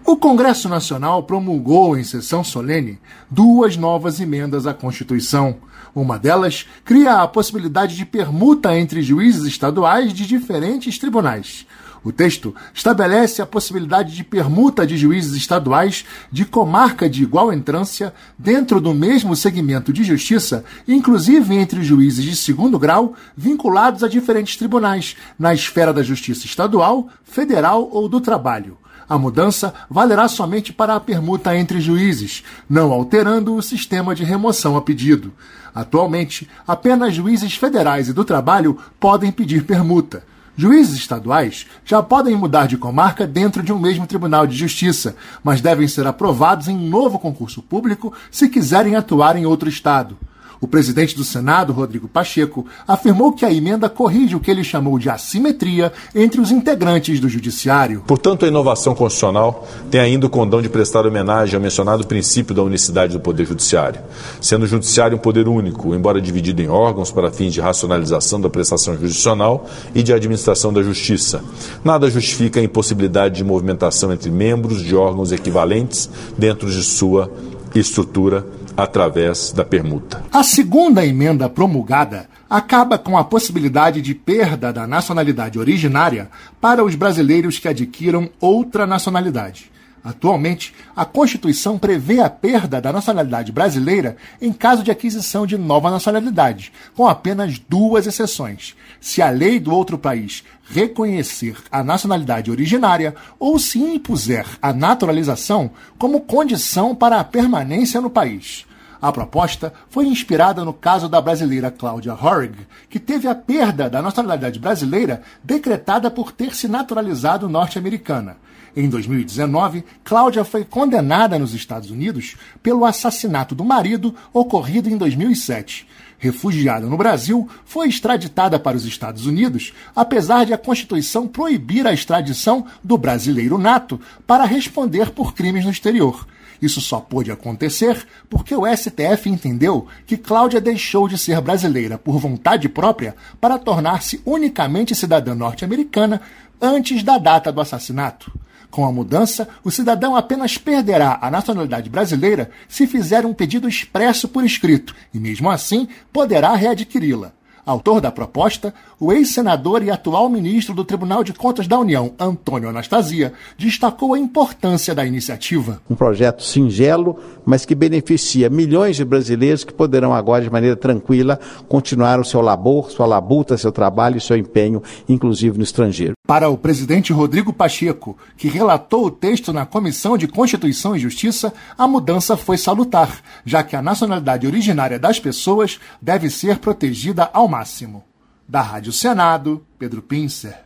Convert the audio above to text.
O Congresso Nacional promulgou em sessão solene 2 novas emendas à Constituição. Uma delas cria a possibilidade de permuta entre juízes estaduais de diferentes tribunais. O texto estabelece a possibilidade de permuta de juízes estaduais de comarca de igual entrância dentro do mesmo segmento de justiça, inclusive entre juízes de segundo grau vinculados a diferentes tribunais, na esfera da justiça estadual, federal ou do trabalho. A mudança valerá somente para a permuta entre juízes, não alterando o sistema de remoção a pedido. Atualmente, apenas juízes federais e do trabalho podem pedir permuta. Juízes estaduais já podem mudar de comarca dentro de um mesmo Tribunal de Justiça, mas devem ser aprovados em novo concurso público se quiserem atuar em outro estado. O presidente do Senado, Rodrigo Pacheco, afirmou que a emenda corrige o que ele chamou de assimetria entre os integrantes do Judiciário. Portanto, a inovação constitucional tem ainda o condão de prestar homenagem ao mencionado princípio da unicidade do Poder Judiciário, sendo o Judiciário um poder único, embora dividido em órgãos para fins de racionalização da prestação jurisdicional e de administração da justiça. Nada justifica a impossibilidade de movimentação entre membros de órgãos equivalentes dentro de sua estrutura através da permuta. A segunda emenda promulgada acaba com a possibilidade de perda da nacionalidade originária para os brasileiros que adquiram outra nacionalidade. Atualmente, a Constituição prevê a perda da nacionalidade brasileira em caso de aquisição de nova nacionalidade, com apenas 2 exceções: se a lei do outro país reconhecer a nacionalidade originária ou se impuser a naturalização como condição para a permanência no país. A proposta foi inspirada no caso da brasileira Cláudia Horrig, que teve a perda da nacionalidade brasileira decretada por ter se naturalizado norte-americana. Em 2019, Cláudia foi condenada nos Estados Unidos pelo assassinato do marido ocorrido em 2007. Refugiada no Brasil, foi extraditada para os Estados Unidos, apesar de a Constituição proibir a extradição do brasileiro nato para responder por crimes no exterior. Isso só pôde acontecer porque o STF entendeu que Cláudia deixou de ser brasileira por vontade própria para tornar-se unicamente cidadã norte-americana antes da data do assassinato. Com a mudança, o cidadão apenas perderá a nacionalidade brasileira se fizer um pedido expresso por escrito e, mesmo assim, poderá readquiri-la. Autor da proposta, o ex-senador e atual ministro do Tribunal de Contas da União, Antônio Anastasia, destacou a importância da iniciativa. Um projeto singelo, mas que beneficia milhões de brasileiros que poderão agora, de maneira tranquila, continuar o seu labor, sua labuta, seu trabalho e seu empenho, inclusive no estrangeiro. Para o presidente Rodrigo Pacheco, que relatou o texto na Comissão de Constituição e Justiça, a mudança foi salutar, já que a nacionalidade originária das pessoas deve ser protegida ao máximo. Da Rádio Senado, Pedro Pincer.